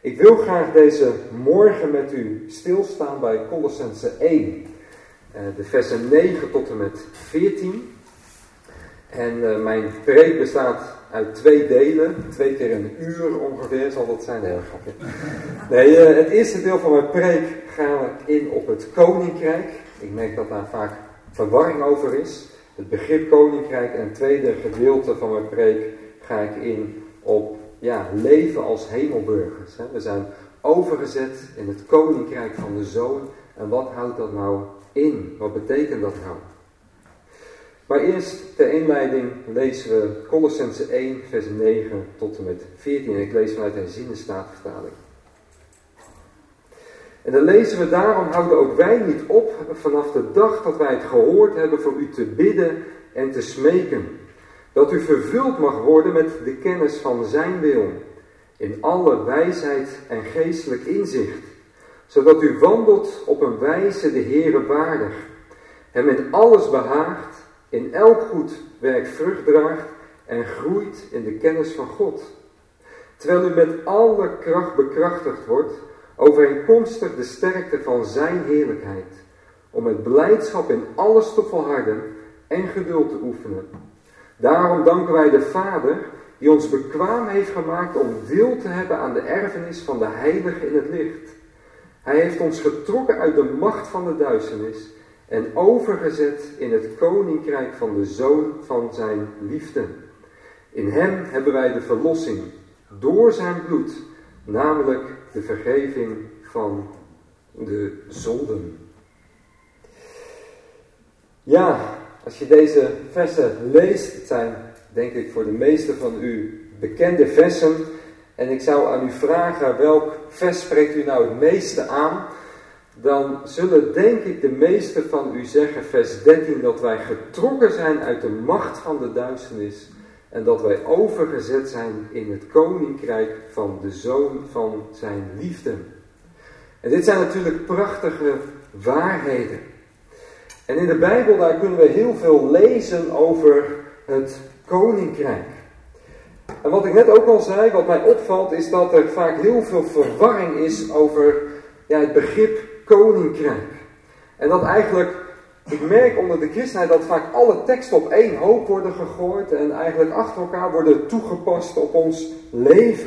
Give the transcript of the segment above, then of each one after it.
Ik wil graag deze morgen met u stilstaan bij Kolossenzen 1, de versen 9 tot en met 14. En mijn preek bestaat uit 2 delen, 2 keer een uur ongeveer zal dat zijn. Heel grapje. Nee, het eerste deel van mijn preek ga ik in op het koninkrijk. Ik merk dat daar vaak verwarring over is. Het begrip koninkrijk. En het tweede gedeelte van mijn preek ga ik in op leven als hemelburgers. We zijn overgezet in het koninkrijk van de Zoon. En wat houdt dat nou in? Wat betekent dat nou? Maar eerst ter inleiding lezen we Kolossenzen 1 vers 9 tot en met 14. En ik lees vanuit de herziene statenvertaling. En dan lezen we: daarom houden ook wij niet op vanaf de dag dat wij het gehoord hebben voor u te bidden en te smeken. Dat u vervuld mag worden met de kennis van zijn wil, in alle wijsheid en geestelijk inzicht, zodat u wandelt op een wijze de Heere waardig, hem in alles behaagt, in elk goed werk vrucht draagt en groeit in de kennis van God. Terwijl u met alle kracht bekrachtigd wordt, overeenkomstig de sterkte van zijn heerlijkheid, om met blijdschap in alles te volharden en geduld te oefenen. Daarom danken wij de Vader, die ons bekwaam heeft gemaakt om deel te hebben aan de erfenis van de heiligen in het licht. Hij heeft ons getrokken uit de macht van de duisternis en overgezet in het koninkrijk van de Zoon van zijn liefde. In hem hebben wij de verlossing door zijn bloed, namelijk de vergeving van de zonden. Ja, als je deze versen leest, het zijn denk ik voor de meesten van u bekende versen. En ik zou aan u vragen, welk vers spreekt u nou het meeste aan? Dan zullen denk ik de meesten van u zeggen, vers 13, dat wij getrokken zijn uit de macht van de duisternis. En dat wij overgezet zijn in het koninkrijk van de Zoon van zijn liefde. En dit zijn natuurlijk prachtige waarheden. En in de Bijbel daar kunnen we heel veel lezen over het koninkrijk. En wat ik net ook al zei, wat mij opvalt, is dat er vaak heel veel verwarring is over het begrip koninkrijk. En dat eigenlijk, ik merk onder de christenheid dat vaak alle teksten op één hoop worden gegooid en eigenlijk achter elkaar worden toegepast op ons leven.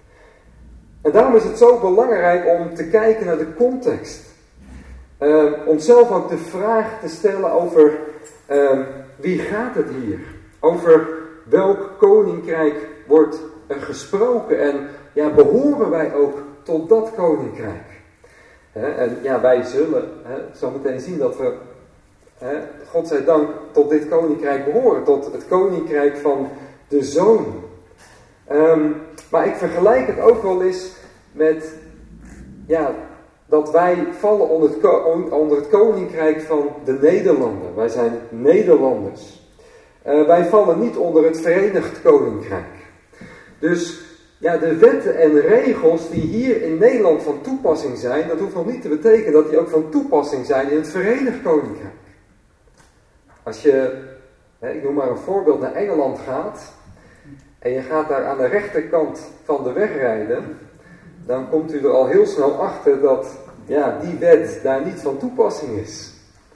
En daarom is het zo belangrijk om te kijken naar de context. Onszelf ook de vraag te stellen over wie gaat het hier? Over welk koninkrijk wordt er gesproken? En behoren wij ook tot dat koninkrijk? En wij zullen zo meteen zien dat we, godzijdank, tot dit koninkrijk behoren. Tot het koninkrijk van de Zoon. Maar ik vergelijk het ook wel eens met dat wij vallen onder het koninkrijk van de Nederlanden. Wij zijn Nederlanders. Wij vallen niet onder het Verenigd Koninkrijk. Dus de wetten en regels die hier in Nederland van toepassing zijn, dat hoeft nog niet te betekenen dat die ook van toepassing zijn in het Verenigd Koninkrijk. Als je, ik noem maar een voorbeeld, naar Engeland gaat en je gaat daar aan de rechterkant van de weg rijden, dan komt u er al heel snel achter dat die wet daar niet van toepassing is.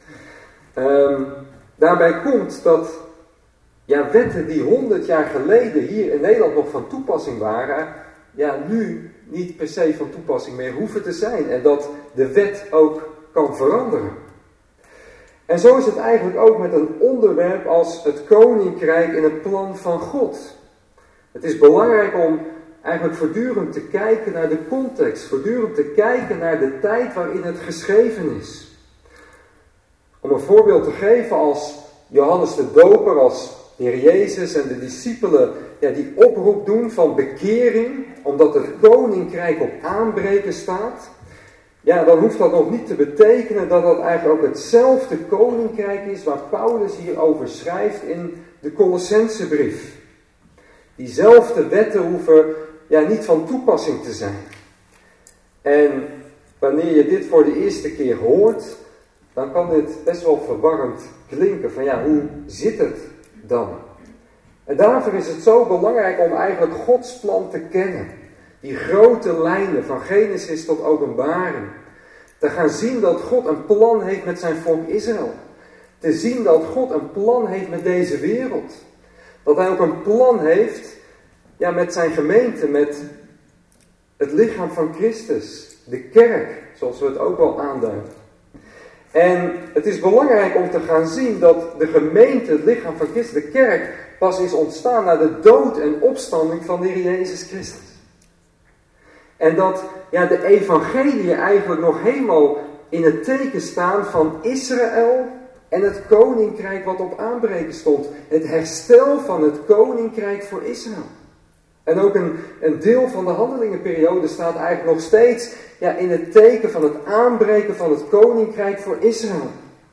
Daarbij komt dat wetten die 100 jaar geleden hier in Nederland nog van toepassing waren, nu niet per se van toepassing meer hoeven te zijn. En dat de wet ook kan veranderen. En zo is het eigenlijk ook met een onderwerp als het koninkrijk in het plan van God. Het is belangrijk om eigenlijk voortdurend te kijken naar de context, voortdurend te kijken naar de tijd waarin het geschreven is. Om een voorbeeld te geven, als Johannes de Doper, als de Heer Jezus en de discipelen die oproep doen van bekering, omdat het koninkrijk op aanbreken staat, dan hoeft dat nog niet te betekenen dat dat eigenlijk ook hetzelfde koninkrijk is waar Paulus hier over schrijft in de Kolossenzenbrief. Diezelfde wetten hoeven niet van toepassing te zijn. En wanneer je dit voor de eerste keer hoort, dan kan dit best wel verwarrend klinken. Van hoe zit het dan? En daarvoor is het zo belangrijk om eigenlijk Gods plan te kennen. die grote lijnen van Genesis tot Openbaring. Te gaan zien dat God een plan heeft met zijn volk Israël. Te zien dat God een plan heeft met deze wereld. Dat hij ook een plan heeft met zijn gemeente, met het lichaam van Christus. De kerk, zoals we het ook wel aanduiden. En het is belangrijk om te gaan zien dat de gemeente, het lichaam van Christus, de kerk, pas is ontstaan na de dood en opstanding van de Heer Jezus Christus. En dat de evangelie eigenlijk nog helemaal in het teken staan van Israël en het koninkrijk wat op aanbreken stond. Het herstel van het koninkrijk voor Israël. En ook een deel van de handelingenperiode staat eigenlijk nog steeds in het teken van het aanbreken van het koninkrijk voor Israël.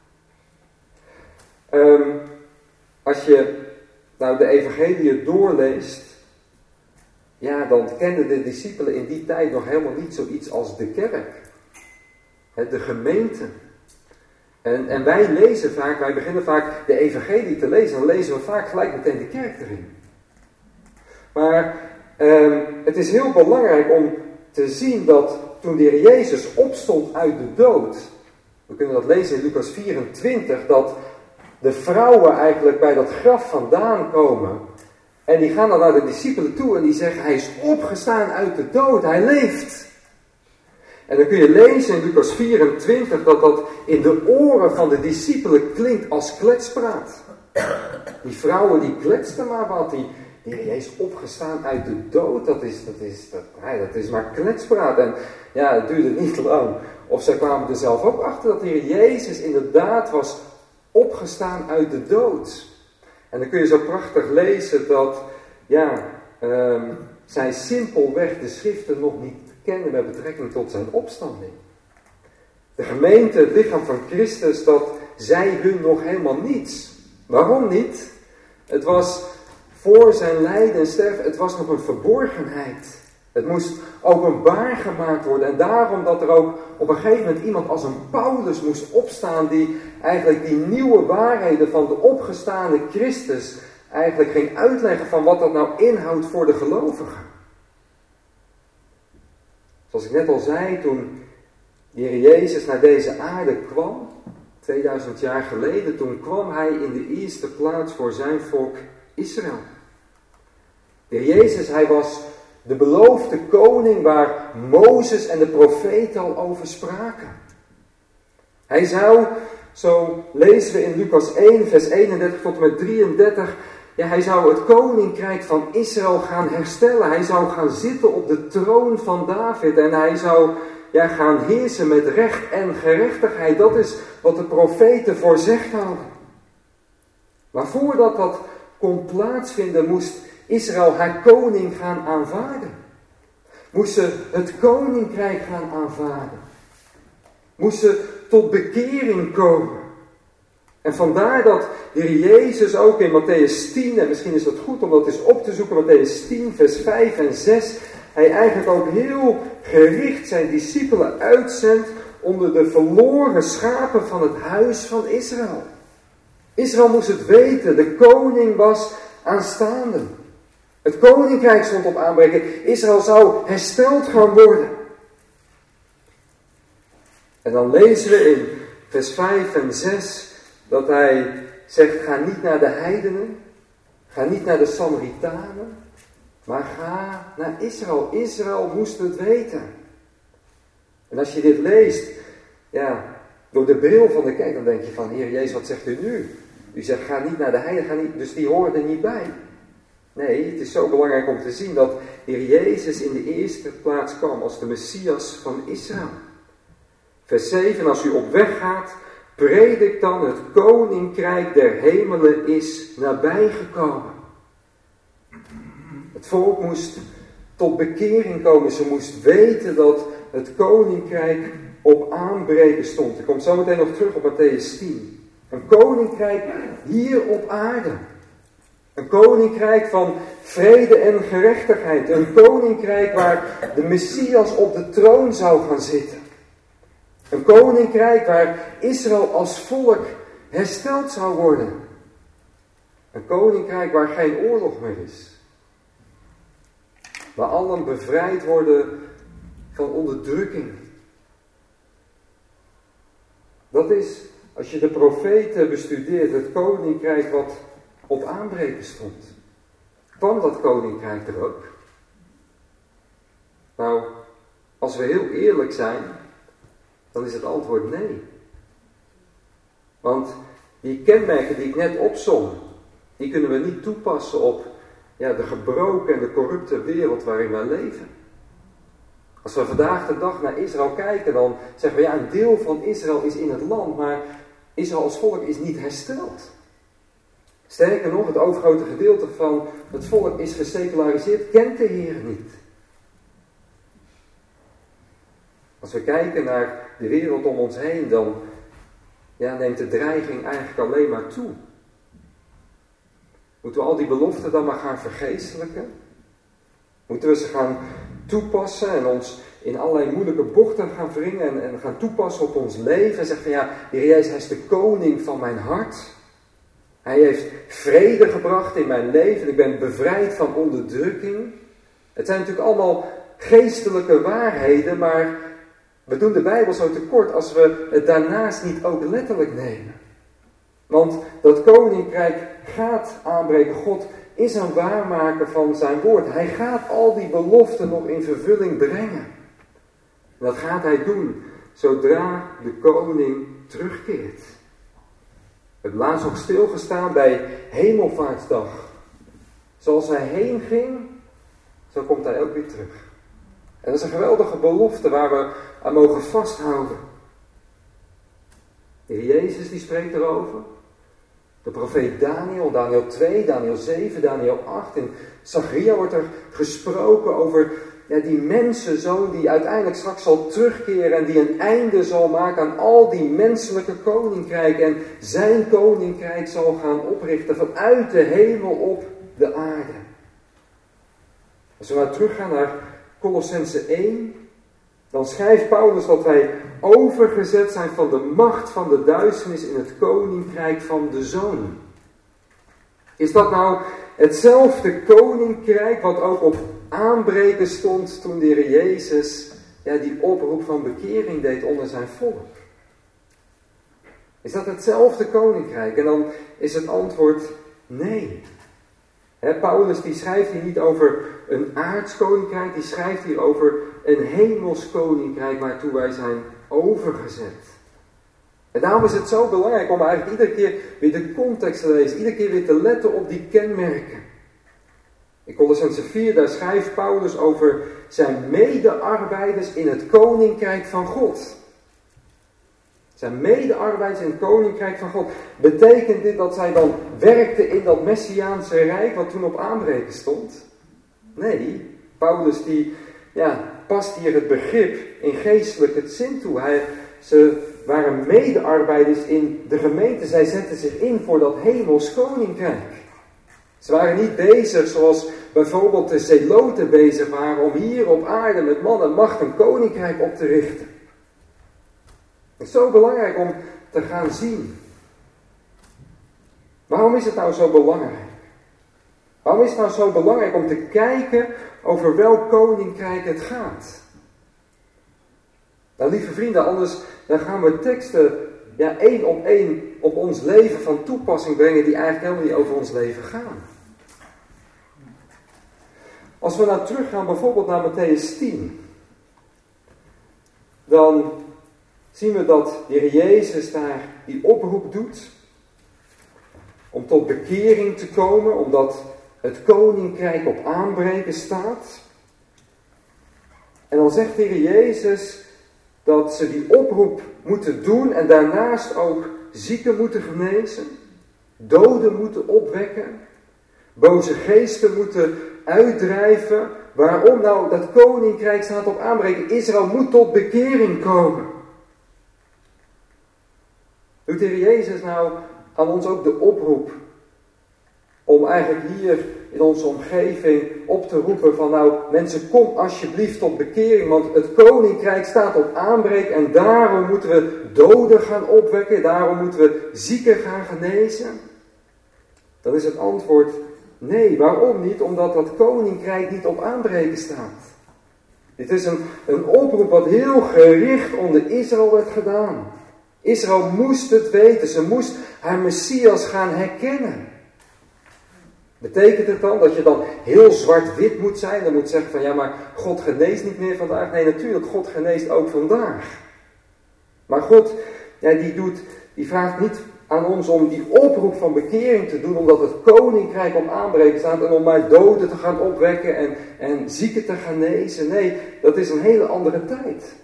Als je de evangelie doorleest, dan kenden de discipelen in die tijd nog helemaal niet zoiets als de kerk. De gemeente. En wij beginnen vaak de evangelie te lezen, dan lezen we vaak gelijk meteen de kerk erin. Maar het is heel belangrijk om te zien dat toen de Heer Jezus opstond uit de dood, we kunnen dat lezen in Lucas 24, dat de vrouwen eigenlijk bij dat graf vandaan komen. En die gaan dan naar de discipelen toe en die zeggen, hij is opgestaan uit de dood, hij leeft. En dan kun je lezen in Lucas 24 dat in de oren van de discipelen klinkt als kletspraat. Die vrouwen die kletsten maar wat, die Heer Jezus opgestaan uit de dood, dat is maar kletspraat. En het duurde niet lang. Of zij kwamen er zelf ook achter dat de Heer Jezus inderdaad was opgestaan uit de dood. En dan kun je zo prachtig lezen dat zij simpelweg de schriften nog niet kennen met betrekking tot zijn opstanding. De gemeente, het lichaam van Christus, dat zei hun nog helemaal niets. Waarom niet? Het was voor zijn lijden en sterven, het was nog een verborgenheid. Het moest openbaar gemaakt worden. En daarom dat er ook op een gegeven moment iemand als een Paulus moest opstaan, die eigenlijk die nieuwe waarheden van de opgestane Christus eigenlijk ging uitleggen van wat dat nou inhoudt voor de gelovigen. Zoals ik net al zei, toen de Heer Jezus naar deze aarde kwam, 2000 jaar geleden, toen kwam hij in de eerste plaats voor zijn volk Israël. De Heer Jezus, hij was de beloofde koning waar Mozes en de profeten al over spraken. Hij zou, zo lezen we in Lucas 1, vers 31 tot en met 33, hij zou het koninkrijk van Israël gaan herstellen. Hij zou gaan zitten op de troon van David en hij zou gaan heersen met recht en gerechtigheid. Dat is wat de profeten voorzegd hadden. Maar voordat dat kon plaatsvinden, moest Israël haar koning gaan aanvaarden. Moest ze het koninkrijk gaan aanvaarden. Moest ze tot bekering komen. En vandaar dat de Heer Jezus ook in Mattheüs 10, en misschien is het goed om dat eens op te zoeken, Mattheüs 10, vers 5 en 6, hij eigenlijk ook heel gericht zijn discipelen uitzendt onder de verloren schapen van het huis van Israël. Israël moest het weten, de koning was aanstaande. Het koninkrijk stond op aanbreken. Israël zou hersteld gaan worden. En dan lezen we in vers 5 en 6 dat hij zegt, ga niet naar de heidenen, ga niet naar de Samaritanen, maar ga naar Israël. Israël moest het weten. En als je dit leest, door de bril van de kerk, dan denk je van, Heer Jezus, wat zegt u nu? U zegt, ga niet naar de heidenen, dus die horen er niet bij. Nee, het is zo belangrijk om te zien dat de Heer Jezus in de eerste plaats kwam als de Messias van Israël. Vers 7, als u op weg gaat, predik dan het koninkrijk der hemelen is nabijgekomen. Het volk moest tot bekering komen. Ze moest weten dat het koninkrijk op aanbreken stond. Ik kom zo meteen nog terug op Mattheüs 10. Een koninkrijk hier op aarde. Een koninkrijk van vrede en gerechtigheid. Een koninkrijk waar de Messias op de troon zou gaan zitten. Een koninkrijk waar Israël als volk hersteld zou worden. Een koninkrijk waar geen oorlog meer is. waar allen bevrijd worden van onderdrukking. Dat is, als je de profeten bestudeert, het koninkrijk wat op aanbreken stond. Kwam dat koninkrijk er ook? Nou, als we heel eerlijk zijn, dan is het antwoord nee. Want die kenmerken die ik net opsom, die kunnen we niet toepassen op de gebroken en de corrupte wereld waarin wij leven. Als we vandaag de dag naar Israël kijken, dan zeggen we een deel van Israël is in het land, maar Israël als volk is niet hersteld. Sterker nog, het overgrote gedeelte van het volk is geseculariseerd, kent de Heer niet. Als we kijken naar de wereld om ons heen, dan neemt de dreiging eigenlijk alleen maar toe. Moeten we al die beloften dan maar gaan vergeestelijken? Moeten we ze gaan toepassen en ons in allerlei moeilijke bochten gaan wringen en gaan toepassen op ons leven? En zeggen van de Heer Jezus, Hij is de koning van mijn hart. Hij heeft vrede gebracht in mijn leven. Ik ben bevrijd van onderdrukking. Het zijn natuurlijk allemaal geestelijke waarheden, maar we doen de Bijbel zo tekort als we het daarnaast niet ook letterlijk nemen. Want dat koninkrijk gaat aanbreken. God is een waarmaker van zijn woord. Hij gaat al die beloften nog in vervulling brengen. En dat gaat hij doen zodra de koning terugkeert. We hebben laatst nog stilgestaan bij Hemelvaartsdag. Zoals hij heen ging, zo komt hij ook weer terug. En dat is een geweldige belofte waar we aan mogen vasthouden. De Heer Jezus die spreekt erover. De profeet Daniel, Daniel 2, Daniel 7, Daniel 8. In Zacharia wordt er gesproken over die mensenzoon die uiteindelijk straks zal terugkeren en die een einde zal maken aan al die menselijke koninkrijken. En zijn koninkrijk zal gaan oprichten vanuit de hemel op de aarde. Als we nou teruggaan naar Kolossenzen 1, dan schrijft Paulus dat wij overgezet zijn van de macht van de duisternis in het koninkrijk van de Zoon. Is dat nou hetzelfde koninkrijk wat ook op aanbreken stond toen de Heer Jezus die oproep van bekering deed onder zijn volk? Is dat hetzelfde koninkrijk? En dan is het antwoord nee. Paulus die schrijft hier niet over een aards koninkrijk, die schrijft hier over een hemels koninkrijk waartoe wij zijn overgezet. En daarom is het zo belangrijk om eigenlijk iedere keer weer de context te lezen, iedere keer weer te letten op die kenmerken. In Kolossenzen 4, daar schrijft Paulus over zijn medearbeiders in het koninkrijk van God. Zijn medearbeiders in het koninkrijk van God. Betekent dit dat zij dan werkten in dat Messiaanse rijk wat toen op aanbreken stond? Nee, Paulus die past hier het begrip in geestelijk het zin toe. Ze waren medearbeiders in de gemeente. Zij zetten zich in voor dat hemels koninkrijk. Ze waren niet bezig zoals bijvoorbeeld de zeloten bezig waren om hier op aarde met man en macht een koninkrijk op te richten. Het is zo belangrijk om te gaan zien. Waarom is het nou zo belangrijk? Waarom is het nou zo belangrijk om te kijken over welk koninkrijk het gaat? Nou, lieve vrienden, anders dan gaan we teksten één op één op ons leven van toepassing brengen die eigenlijk helemaal niet over ons leven gaan. Als we nou teruggaan bijvoorbeeld naar Mattheüs 10, dan zien we dat de Heer Jezus daar die oproep doet om tot bekering te komen, omdat het koninkrijk op aanbreken staat. En dan zegt de Heer Jezus dat ze die oproep moeten doen en daarnaast ook zieken moeten genezen, doden moeten opwekken, boze geesten moeten uitdrijven. Waarom? Nou, dat koninkrijk staat op aanbreken. Israël moet tot bekering komen. Doet de Heer Jezus nou aan ons ook de oproep om eigenlijk hier in onze omgeving op te roepen van mensen, kom alsjeblieft tot bekering, want het koninkrijk staat op aanbreek en daarom moeten we doden gaan opwekken, daarom moeten we zieken gaan genezen? Dan is het antwoord Nee, waarom niet? Omdat dat koninkrijk niet op aanbreken staat. Dit is een oproep wat heel gericht onder Israël werd gedaan. Israël moest het weten. Ze moest haar Messias gaan herkennen. Betekent het dan dat je dan heel zwart-wit moet zijn? Dan moet zeggen van ja, maar God geneest niet meer vandaag. Nee, natuurlijk, God geneest ook vandaag. Maar God, ja, die vraagt niet aan ons om die oproep van bekering te doen, omdat het koninkrijk op aanbreken staat en om maar doden te gaan opwekken en zieken te gaan genezen. Nee, dat is een hele andere tijd.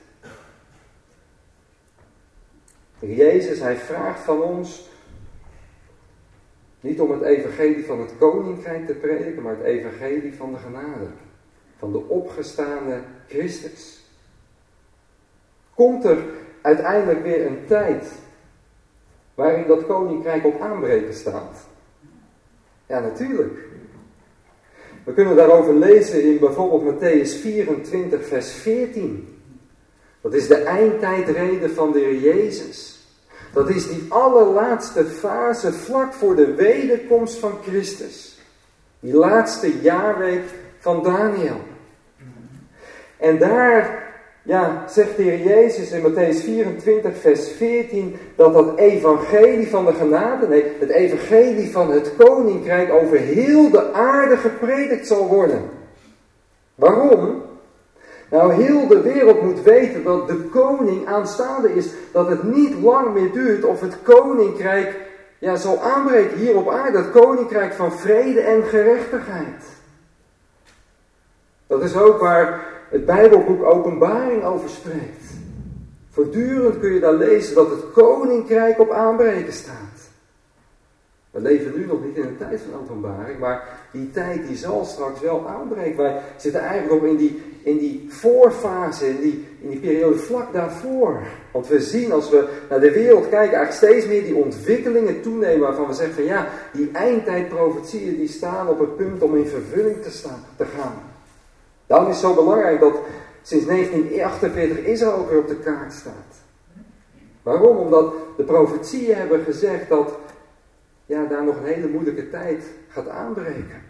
Jezus, hij vraagt van ons niet om het evangelie van het koninkrijk te prediken, maar het evangelie van de genade. Van de opgestane Christus. Komt er uiteindelijk weer een tijd waarin dat koninkrijk op aanbreken staat? Ja, natuurlijk. We kunnen daarover lezen in bijvoorbeeld Mattheüs 24, vers 14. Dat is de eindtijdrede van de Heer Jezus. Dat is die allerlaatste fase vlak voor de wederkomst van Christus. Die laatste jaarweek van Daniel. En daar zegt de Heer Jezus in Mattheüs 24 vers 14 dat evangelie van de genade, nee, het evangelie van het koninkrijk over heel de aarde gepredikt zal worden. Waarom? Nou, heel de wereld moet weten dat de koning aanstaande is. Dat het niet lang meer duurt of het koninkrijk zal aanbreken hier op aarde. Het koninkrijk van vrede en gerechtigheid. Dat is ook waar het Bijbelboek Openbaring over spreekt. Voortdurend kun je daar lezen dat het koninkrijk op aanbreken staat. We leven nu nog niet in een tijd van openbaring, maar die tijd die zal straks wel aanbreken. Wij zitten eigenlijk nog in die voorfase, in die periode vlak daarvoor. Want we zien als we naar de wereld kijken eigenlijk steeds meer die ontwikkelingen toenemen waarvan we zeggen van ja, die eindtijdprofetieën die staan op het punt om in vervulling te gaan. Daarom is het zo belangrijk dat sinds 1948 Israël ook weer op de kaart staat. Waarom? Omdat de profetieën hebben gezegd dat daar nog een hele moeilijke tijd gaat aanbreken.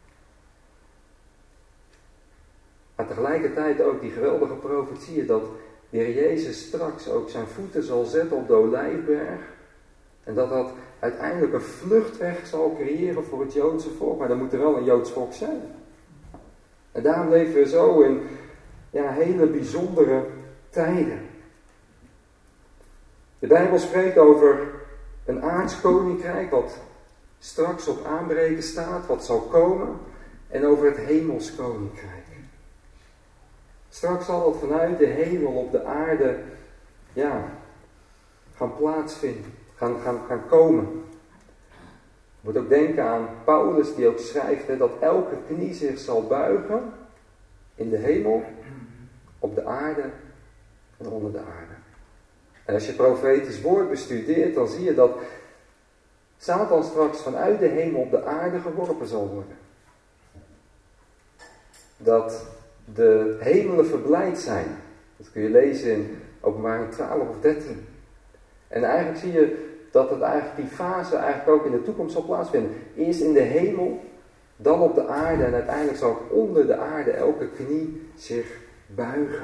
Maar tegelijkertijd ook die geweldige profetieën dat de Heer Jezus straks ook zijn voeten zal zetten op de Olijfberg. En dat uiteindelijk een vluchtweg zal creëren voor het Joodse volk. Maar dan moet er wel een Joods volk zijn. En daarom leven we zo in hele bijzondere tijden. De Bijbel spreekt over een aards koninkrijk wat straks op aanbreken staat, wat zal komen, en over het hemels koninkrijk. Straks zal het vanuit de hemel op de aarde gaan plaatsvinden, gaan komen. Je moet ook denken aan Paulus die ook schrijft dat elke knie zich zal buigen in de hemel, op de aarde en onder de aarde. En als je het profetisch woord bestudeert, dan zie je dat Satan straks vanuit de hemel op de aarde geworpen zal worden. Dat de hemelen verblijd zijn. Dat kun je lezen in Openbaring 12 of 13. En eigenlijk zie je dat die fase eigenlijk ook in de toekomst zal plaatsvinden. Eerst in de hemel, dan op de aarde en uiteindelijk zal ook onder de aarde elke knie zich buigen.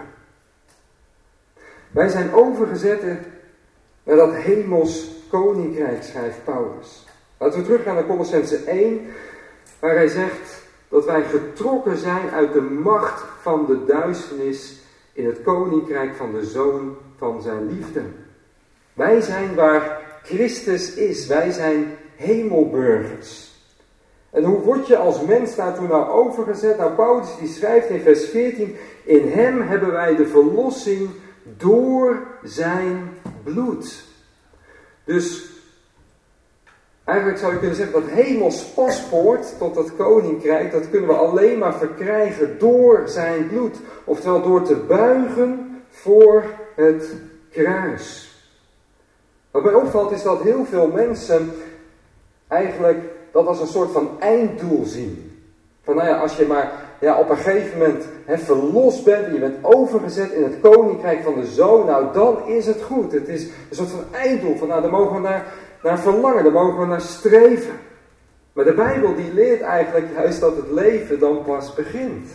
Wij zijn overgezet naar dat hemels koninkrijk, schrijft Paulus. Laten we teruggaan naar Kolossenzen 1, waar hij zegt dat wij getrokken zijn uit de macht van de duisternis in het koninkrijk van de Zoon van zijn liefde. Wij zijn waar Christus is, wij zijn hemelburgers. En hoe word je als mens daartoe nou overgezet? Nou, Paulus die schrijft in vers 14, in hem hebben wij de verlossing door zijn bloed. Dus eigenlijk zou je kunnen zeggen dat hemels paspoort tot dat koninkrijk, dat kunnen we alleen maar verkrijgen door zijn bloed. Oftewel door te buigen voor het kruis. Wat mij opvalt is dat heel veel mensen eigenlijk dat als een soort van einddoel zien. Van als je maar op een gegeven moment verlost bent en je bent overgezet in het koninkrijk van de Zoon, nou dan is het goed. Het is een soort van einddoel, van daar mogen we naar verlangen, daar mogen we naar streven. Maar de Bijbel die leert eigenlijk juist dat het leven dan pas begint.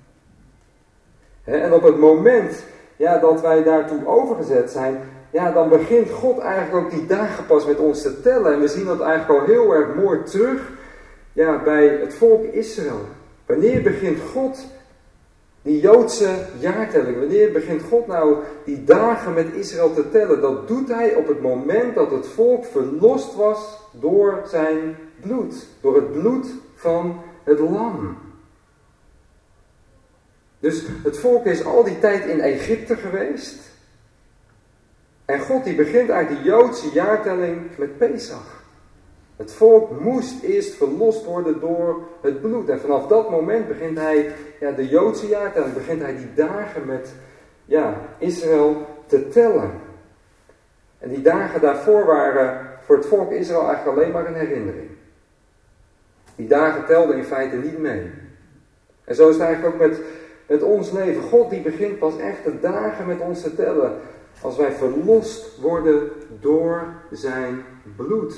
En op het moment dat wij daartoe overgezet zijn, dan begint God eigenlijk ook die dagen pas met ons te tellen. En we zien dat eigenlijk al heel erg mooi terug bij het volk Israël. Wanneer begint God die Joodse jaartelling? Wanneer begint God nou die dagen met Israël te tellen? Dat doet hij op het moment dat het volk verlost was door zijn bloed. Door het bloed van het lam. Dus het volk is al die tijd in Egypte geweest. En God die begint eigenlijk die Joodse jaartelling met Pesach. Het volk moest eerst verlost worden door het bloed. En vanaf dat moment begint hij, de Joodse jaartelling, begint hij die dagen met Israël te tellen. En die dagen daarvoor waren voor het volk Israël eigenlijk alleen maar een herinnering. Die dagen telden in feite niet mee. En zo is het eigenlijk ook met ons leven. God die begint pas echt de dagen met ons te tellen als wij verlost worden door zijn bloed.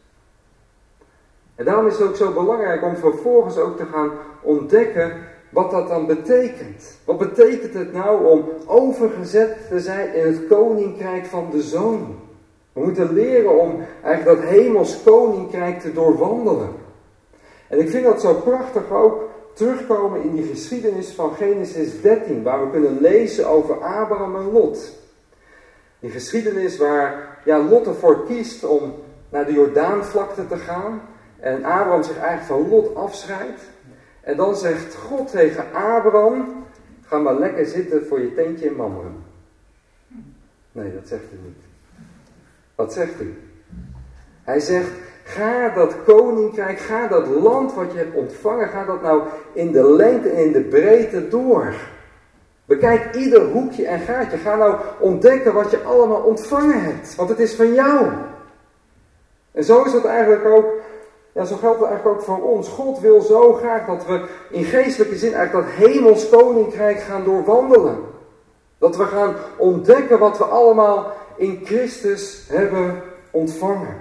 En daarom is het ook zo belangrijk om vervolgens ook te gaan ontdekken wat dat dan betekent. Wat betekent het nou om overgezet te zijn in het koninkrijk van de Zoon? We moeten leren om eigenlijk dat hemels koninkrijk te doorwandelen. En ik vind dat zo prachtig ook terugkomen in die geschiedenis van Genesis 13, waar we kunnen lezen over Abraham en Lot. Die geschiedenis waar Lot ervoor kiest om naar de Jordaanvlakte te gaan. En Abraham zich eigenlijk van Lot afscheidt. En dan zegt God tegen Abraham, ga maar lekker zitten voor je tentje in Mamre. Nee, dat zegt hij niet. Wat zegt hij? Hij zegt, ga dat koninkrijk, ga dat land wat je hebt ontvangen, ga dat nou in de lengte en in de breedte door. Bekijk ieder hoekje en gaatje. Ga nou ontdekken wat je allemaal ontvangen hebt. Want het is van jou. En zo is het eigenlijk ook, zo geldt het eigenlijk ook voor ons. God wil zo graag dat we in geestelijke zin eigenlijk dat hemels koninkrijk gaan doorwandelen. Dat we gaan ontdekken wat we allemaal in Christus hebben ontvangen.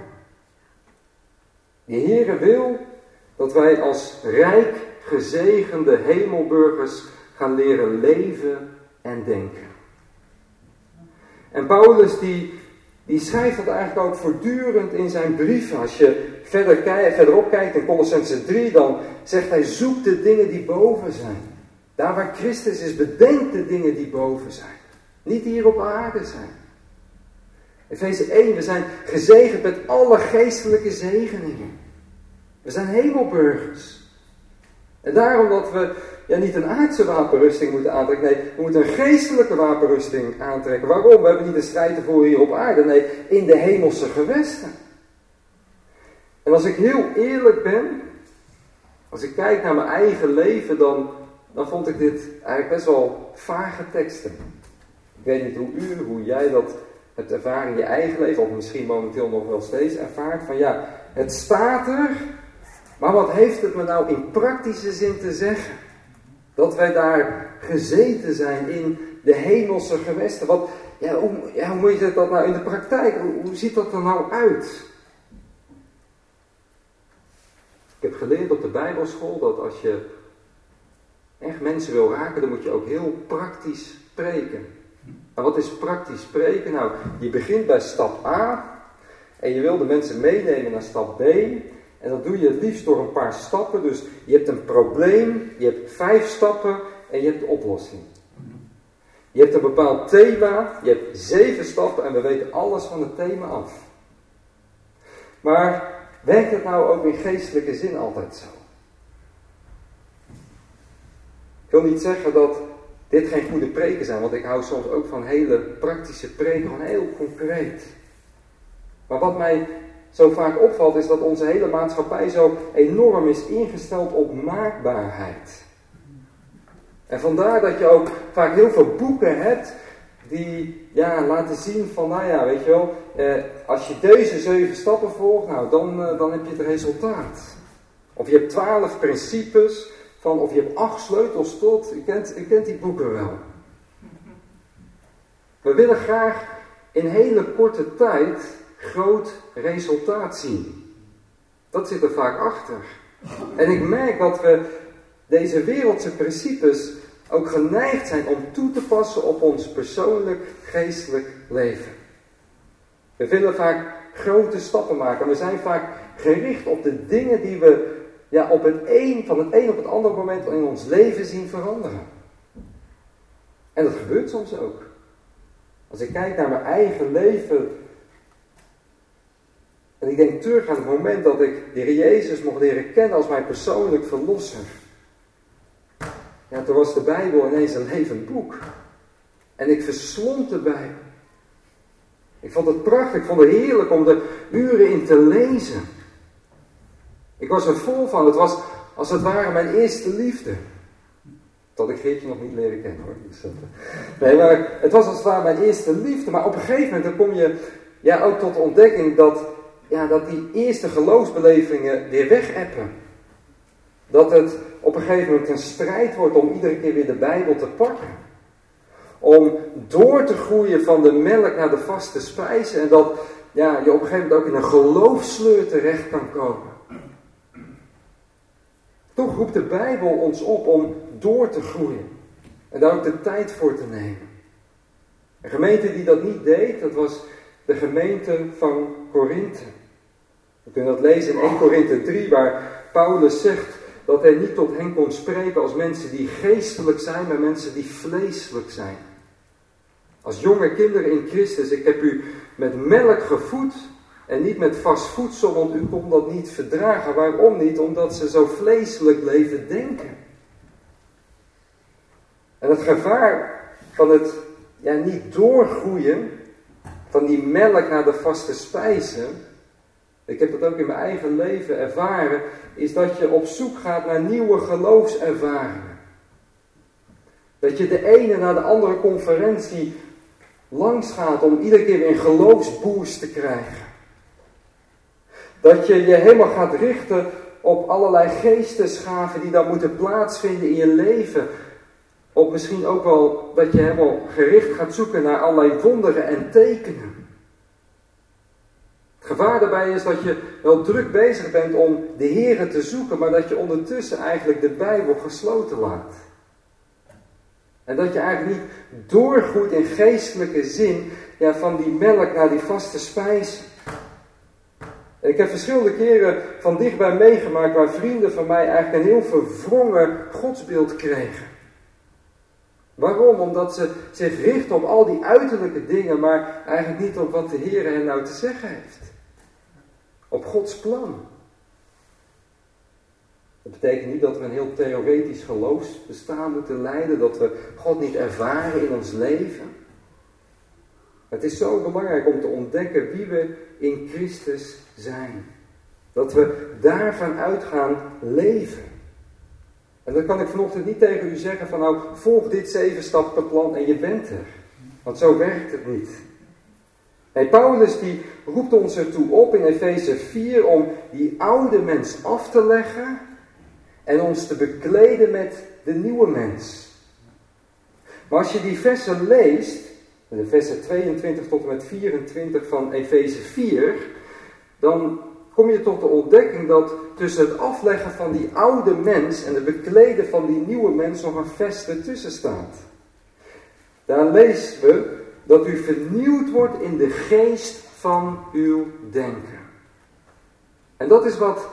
De Heere wil dat wij als rijk gezegende hemelburgers gaan leren leven en denken. En Paulus die schrijft dat eigenlijk ook voortdurend in zijn brieven. Als je verderop kijkt in Colossenzen 3, dan zegt hij, zoek de dingen die boven zijn. Daar waar Christus is, bedenk de dingen die boven zijn. Niet hier op aarde zijn. Efeze 1, we zijn gezegend met alle geestelijke zegeningen. We zijn hemelburgers. En daarom dat we niet een aardse wapenrusting moeten aantrekken. Nee, we moeten een geestelijke wapenrusting aantrekken. Waarom? We hebben niet een strijd te voeren hier op aarde. Nee, in de hemelse gewesten. En als ik heel eerlijk ben, als ik kijk naar mijn eigen leven, dan vond ik dit eigenlijk best wel vage teksten. Ik weet niet hoe jij dat hebt ervaren in je eigen leven, of misschien momenteel nog wel steeds ervaart. Van het staat er, maar wat heeft het me nou in praktische zin te zeggen? Dat wij daar gezeten zijn in de hemelse gewesten. Hoe moet je dat nou in de praktijk? Hoe ziet dat er nou uit? Ik heb geleerd op de Bijbelschool dat als je echt mensen wil raken, dan moet je ook heel praktisch spreken. En wat is praktisch spreken? Nou, je begint bij stap A en je wil de mensen meenemen naar stap B. En dat doe je het liefst door een paar stappen. Dus je hebt een probleem, je hebt 5 stappen en je hebt de oplossing. Je hebt een bepaald thema, je hebt 7 stappen en we weten alles van het thema af. Maar werkt het nou ook in geestelijke zin altijd zo? Ik wil niet zeggen dat dit geen goede preken zijn, want ik hou soms ook van hele praktische preken, gewoon heel concreet. Maar wat mij zo vaak opvalt is dat onze hele maatschappij zo enorm is ingesteld op maakbaarheid. En vandaar dat je ook vaak heel veel boeken hebt die laten zien van, weet je wel, als je deze 7 stappen volgt, dan heb je het resultaat. Of je hebt 12 principes of je hebt 8 sleutels tot, u kent die boeken wel. We willen graag in hele korte tijd groot resultaat zien. Dat zit er vaak achter. En ik merk dat we deze wereldse principes ook geneigd zijn om toe te passen op ons persoonlijk geestelijk leven. We willen vaak grote stappen maken. We zijn vaak gericht op de dingen die we van het een op het andere moment in ons leven zien veranderen. En dat gebeurt soms ook. Als ik kijk naar mijn eigen leven en ik denk terug aan het moment dat ik de Heer Jezus mocht leren kennen als mijn persoonlijk verlosser. Ja, toen was de Bijbel ineens een levend boek. En ik verslond de Bijbel. Ik vond het prachtig, ik vond het heerlijk om er uren in te lezen. Ik was er vol van, het was als het ware mijn eerste liefde. Dat ik Geertje nog niet leren kennen hoor. Dus nee, maar het was als het ware mijn eerste liefde. Maar op een gegeven moment dan kom je ook tot de ontdekking dat die eerste geloofsbelevingen weer wegappen. Dat het op een gegeven moment een strijd wordt om iedere keer weer de Bijbel te pakken. Om door te groeien van de melk naar de vaste spijzen. En dat je op een gegeven moment ook in een geloofssleur terecht kan komen. Toch roept de Bijbel ons op om door te groeien. En daar ook de tijd voor te nemen. Een gemeente die dat niet deed, dat was de gemeente van Korinthe. We kunnen dat lezen in 1 Korinthe 3, waar Paulus zegt dat hij niet tot hen kon spreken als mensen die geestelijk zijn, maar mensen die vleeselijk zijn. Als jonge kinderen in Christus, ik heb u met melk gevoed en niet met vast voedsel, want u kon dat niet verdragen. Waarom niet? Omdat ze zo vleeselijk leven denken. En het gevaar van het niet doorgroeien van die melk naar de vaste spijzen, ik heb dat ook in mijn eigen leven ervaren, is dat je op zoek gaat naar nieuwe geloofservaringen. Dat je de ene na de andere conferentie langs gaat om iedere keer weer een geloofsboost te krijgen. Dat je je helemaal gaat richten op allerlei geestesgaven die dan moeten plaatsvinden in je leven. Of misschien ook wel dat je helemaal gericht gaat zoeken naar allerlei wonderen en tekenen. Het gevaar daarbij is dat je wel druk bezig bent om de Here te zoeken, maar dat je ondertussen eigenlijk de Bijbel gesloten laat. En dat je eigenlijk niet doorgroeit in geestelijke zin van die melk naar die vaste spijzen. Ik heb verschillende keren van dichtbij meegemaakt waar vrienden van mij eigenlijk een heel verwrongen godsbeeld kregen. Waarom? Omdat ze zich richten op al die uiterlijke dingen, maar eigenlijk niet op wat de Heer hen nou te zeggen heeft. Op Gods plan. Dat betekent niet dat we een heel theoretisch geloofsbestaan moeten leiden, dat we God niet ervaren in ons leven. Het is zo belangrijk om te ontdekken wie we in Christus zijn. Dat we daarvan uit gaan leven. En dan kan ik vanochtend niet tegen u zeggen van nou, volg dit 7-stappenplan en je bent er. Want zo werkt het niet. Nee, Paulus die roept ons ertoe op in Efeze 4 om die oude mens af te leggen en ons te bekleden met de nieuwe mens. Maar als je die versen leest, de versen 22 tot en met 24 van Efeze 4, dan kom je tot de ontdekking dat tussen het afleggen van die oude mens en het bekleden van die nieuwe mens nog een vers ertussen staat. Daar lezen we dat u vernieuwd wordt in de geest van uw denken. En dat is wat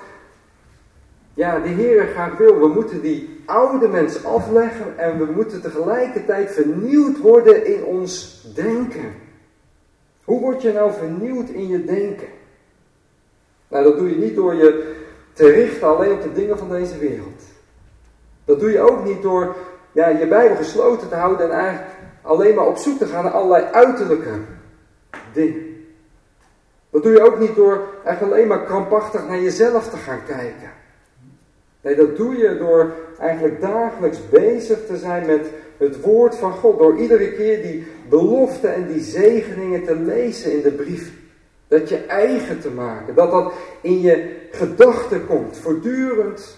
de Heer graag wil. We moeten die oude mens afleggen en we moeten tegelijkertijd vernieuwd worden in ons denken. Hoe word je nou vernieuwd in je denken? Nou, dat doe je niet door je te richten alleen op de dingen van deze wereld. Dat doe je ook niet door je Bijbel gesloten te houden en eigenlijk alleen maar op zoek te gaan naar allerlei uiterlijke dingen. Dat doe je ook niet door eigenlijk alleen maar krampachtig naar jezelf te gaan kijken. Nee, dat doe je door eigenlijk dagelijks bezig te zijn met het woord van God. Door iedere keer die beloften en die zegeningen te lezen in de brief. Dat je eigen te maken. Dat dat in je gedachten komt, voortdurend.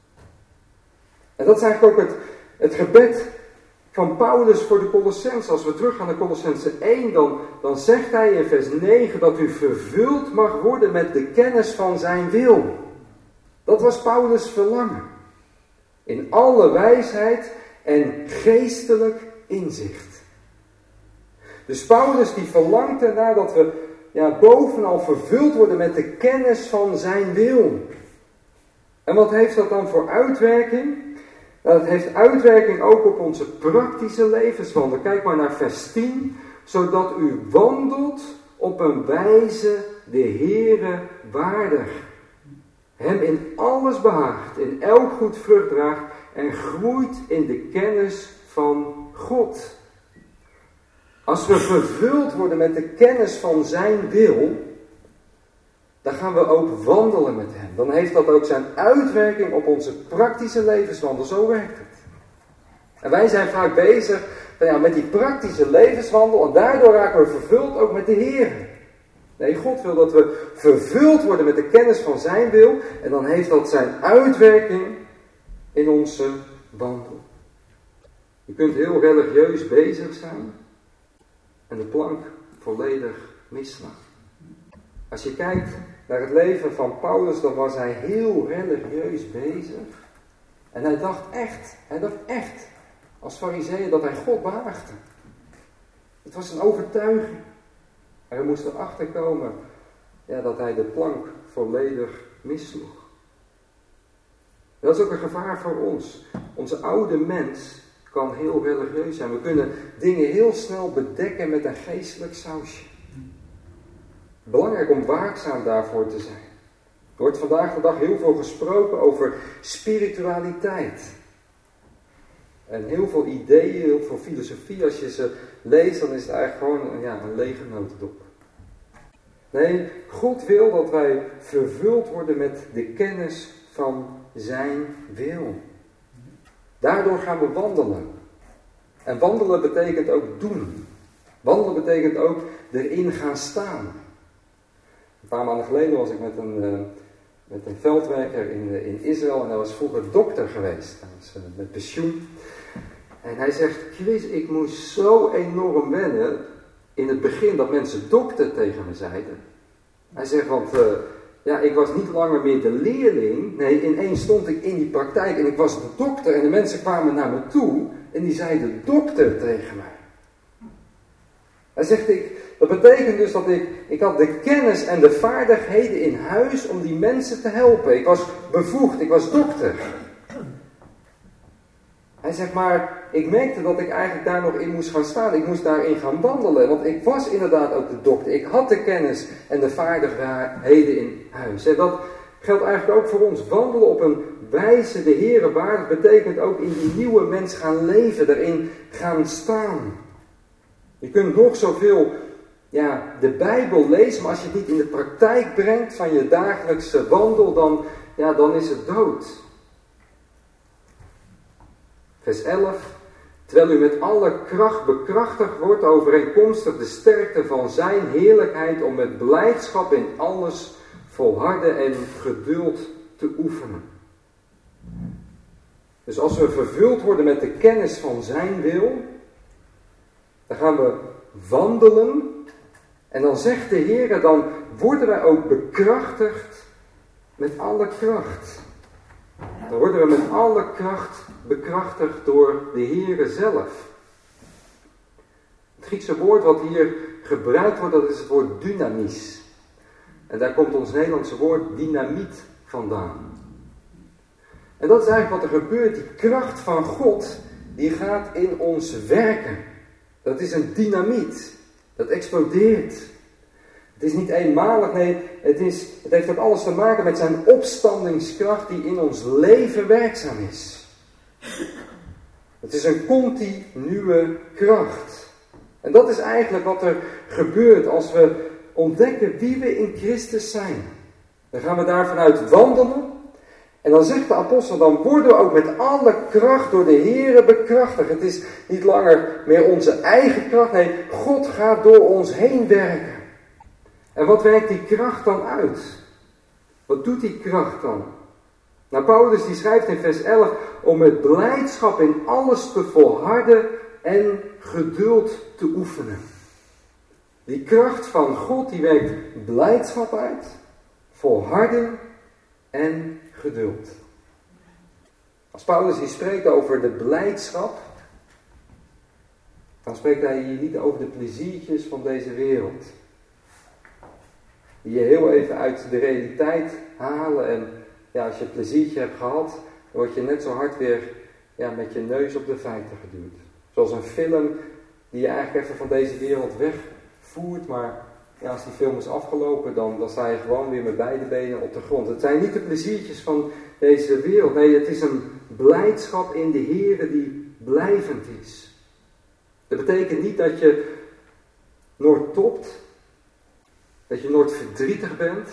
En dat is eigenlijk ook het gebed van Paulus voor de Colossenzen. Als we teruggaan naar Colossenzen 1, dan zegt hij in vers 9 dat u vervuld mag worden met de kennis van zijn wil. Dat was Paulus' verlangen. In alle wijsheid en geestelijk inzicht. Dus Paulus die verlangt ernaar dat we bovenal vervuld worden met de kennis van zijn wil. En wat heeft dat dan voor uitwerking? Nou, dat heeft uitwerking ook op onze praktische levenswandel. Kijk maar naar vers 10. Zodat u wandelt op een wijze de Heere waardig. Hem in alles behaagt, in elk goed vrucht draagt en groeit in de kennis van God. Als we vervuld worden met de kennis van zijn wil, dan gaan we ook wandelen met hem. Dan heeft dat ook zijn uitwerking op onze praktische levenswandel. Zo werkt het. En wij zijn vaak bezig met die praktische levenswandel en daardoor raken we vervuld ook met de Heer. Nee, God wil dat we vervuld worden met de kennis van zijn wil en dan heeft dat zijn uitwerking in onze wandel. Je kunt heel religieus bezig zijn en de plank volledig misslaan. Als je kijkt naar het leven van Paulus, dan was hij heel religieus bezig. En hij dacht echt, als farizeeën, dat hij God behaagde. Het was een overtuiging. En we moesten erachter komen dat hij de plank volledig missloeg. Dat is ook een gevaar voor ons. Onze oude mens kan heel religieus zijn. We kunnen dingen heel snel bedekken met een geestelijk sausje. Belangrijk om waakzaam daarvoor te zijn. Er wordt vandaag de dag heel veel gesproken over spiritualiteit. En heel veel ideeën, heel veel filosofie. Als je ze leest, dan is het eigenlijk gewoon een lege notendop. Nee, God wil dat wij vervuld worden met de kennis van zijn wil. Daardoor gaan we wandelen. En wandelen betekent ook doen. Wandelen betekent ook erin gaan staan. Een paar maanden geleden was ik met een veldwerker in Israël en hij was vroeger dokter geweest. Hij was met pensioen. En hij zegt, Chris, ik moest zo enorm wennen in het begin dat mensen dokter tegen me zeiden. Hij zegt, want ik was niet langer meer de leerling. Nee, ineens stond ik in die praktijk en ik was de dokter en de mensen kwamen naar me toe en die zeiden dokter tegen mij. Hij zegt, dat betekent dus dat ik had de kennis en de vaardigheden in huis om die mensen te helpen. Ik was bevoegd, ik was dokter. Hij zegt, maar ik merkte dat ik eigenlijk daar nog in moest gaan staan. Ik moest daarin gaan wandelen, want ik was inderdaad ook de dokter. Ik had de kennis en de vaardigheden in huis. En dat geldt eigenlijk ook voor ons. Wandelen op een wijze de Heere waardig betekent ook in die nieuwe mens gaan leven, erin gaan staan. Je kunt nog zoveel de Bijbel lezen, maar als je het niet in de praktijk brengt van je dagelijkse wandel, dan is het dood. Vers 11. Terwijl u met alle kracht bekrachtigd wordt overeenkomstig de sterkte van zijn heerlijkheid om met blijdschap in alles volharden en geduld te oefenen. Dus als we vervuld worden met de kennis van zijn wil, dan gaan we wandelen en dan zegt de Heer, dan worden wij ook bekrachtigd met alle kracht. Dan worden we met alle kracht bekrachtigd door de Heere zelf. Het Griekse woord wat hier gebruikt wordt, dat is het woord dynamis. En daar komt ons Nederlandse woord dynamiet vandaan. En dat is eigenlijk wat er gebeurt. Die kracht van God, die gaat in ons werken. Dat is een dynamiet. Dat explodeert. Het is niet eenmalig, nee, het heeft ook alles te maken met zijn opstandingskracht die in ons leven werkzaam is. Het is een continue kracht. En dat is eigenlijk wat er gebeurt als we ontdekken wie we in Christus zijn. Dan gaan we daar vanuit wandelen. En dan zegt de apostel, dan worden we ook met alle kracht door de Heere bekrachtigd. Het is niet langer meer onze eigen kracht, nee, God gaat door ons heen werken. En wat werkt die kracht dan uit? Wat doet die kracht dan? Nou, Paulus die schrijft in vers 11, om met blijdschap in alles te volharden en geduld te oefenen. Die kracht van God die werkt blijdschap uit, volharding en geduld. Als Paulus hier spreekt over de blijdschap, dan spreekt hij hier niet over de pleziertjes van deze wereld. Die je heel even uit de realiteit halen en ja, als je een pleziertje hebt gehad, dan word je net zo hard weer met je neus op de feiten geduwd. Zoals een film die je eigenlijk even van deze wereld wegvoert, maar als die film is afgelopen, dan sta je gewoon weer met beide benen op de grond. Het zijn niet de pleziertjes van deze wereld. Nee, het is een blijdschap in de Here die blijvend is. Dat betekent niet dat je nooit topt, dat je nooit verdrietig bent.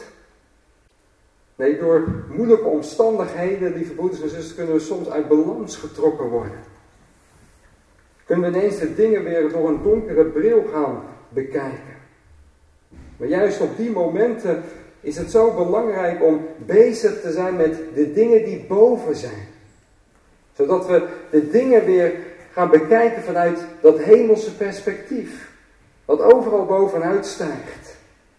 Nee, door moeilijke omstandigheden, lieve broeders en zusters, kunnen we soms uit balans getrokken worden. Kunnen we ineens de dingen weer door een donkere bril gaan bekijken. Maar juist op die momenten is het zo belangrijk om bezig te zijn met de dingen die boven zijn. Zodat we de dingen weer gaan bekijken vanuit dat hemelse perspectief. Wat overal bovenuit stijgt.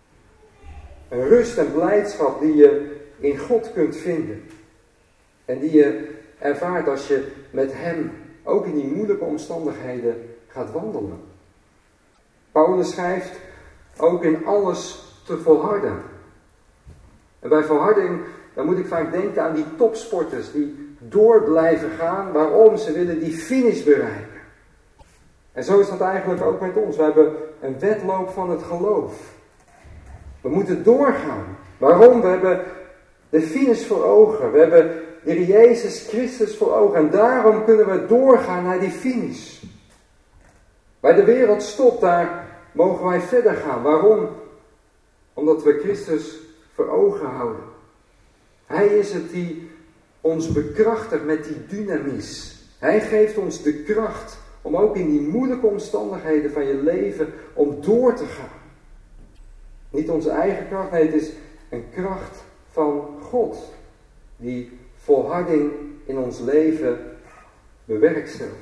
Een rust en blijdschap die je in God kunt vinden. En die je ervaart als je met Hem ook in die moeilijke omstandigheden gaat wandelen. Paulus schrijft ook in alles te volharden. En bij volharding, dan moet ik vaak denken aan die topsporters die door blijven gaan. Waarom? Ze willen die finish bereiken. En zo is dat eigenlijk ook met ons. We hebben een wedloop van het geloof. We moeten doorgaan. Waarom? We hebben de finish voor ogen. We hebben de Heer Jezus Christus voor ogen. En daarom kunnen we doorgaan naar die finish. Waar de wereld stopt, daar mogen wij verder gaan. Waarom? Omdat we Christus voor ogen houden. Hij is het die ons bekrachtigt met die dynamis. Hij geeft ons de kracht om ook in die moeilijke omstandigheden van je leven om door te gaan. Niet onze eigen kracht, nee, het is een kracht van God die volharding in ons leven bewerkstelligt.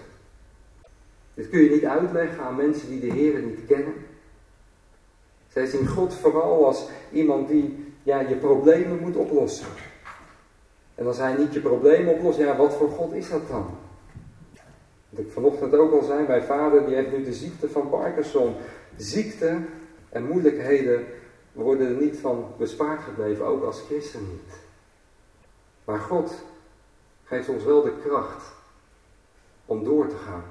Dit kun je niet uitleggen aan mensen die de Heer niet kennen. Zij zien God vooral als iemand die je problemen moet oplossen. En als hij niet je problemen oplost, wat voor God is dat dan? Wat ik vanochtend ook al zei, mijn vader die heeft nu de ziekte van Parkinson. Ziekte en moeilijkheden worden er niet van bespaard gebleven, ook als christen niet. Maar God geeft ons wel de kracht om door te gaan.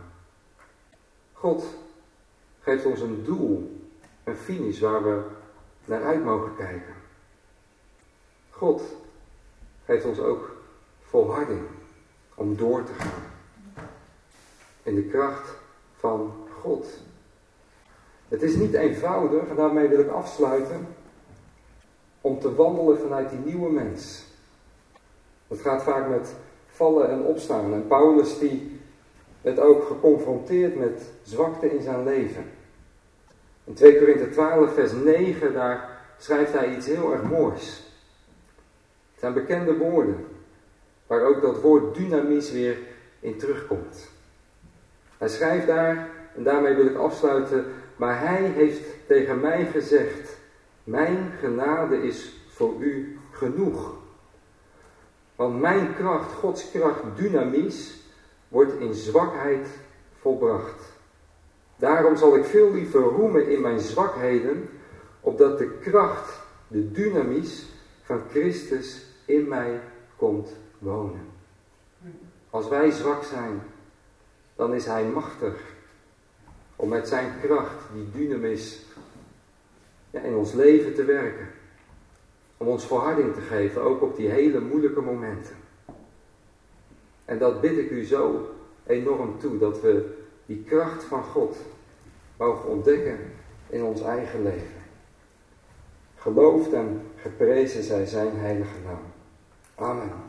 God geeft ons een doel, een finish waar we naar uit mogen kijken. God geeft ons ook volharding om door te gaan. In de kracht van God. Het is niet eenvoudig, en daarmee wil ik afsluiten, om te wandelen vanuit die nieuwe mens. Het gaat vaak met vallen en opstaan. En Paulus die werd ook geconfronteerd met zwakte in zijn leven. In 2 Korinthe 12 vers 9, daar schrijft hij iets heel erg moois. Het zijn bekende woorden, waar ook dat woord dynamis weer in terugkomt. Hij schrijft daar, en daarmee wil ik afsluiten, maar hij heeft tegen mij gezegd, mijn genade is voor u genoeg. Want mijn kracht, Gods kracht, dynamis, wordt in zwakheid volbracht. Daarom zal ik veel liever roemen in mijn zwakheden, opdat de kracht, de dynamis van Christus in mij komt wonen. Als wij zwak zijn, dan is hij machtig om met zijn kracht, die dynamis, in ons leven te werken. Om ons volharding te geven, ook op die hele moeilijke momenten. En dat bid ik u zo enorm toe, dat we die kracht van God mogen ontdekken in ons eigen leven. Geloofd en geprezen zij zijn heilige naam. Amen.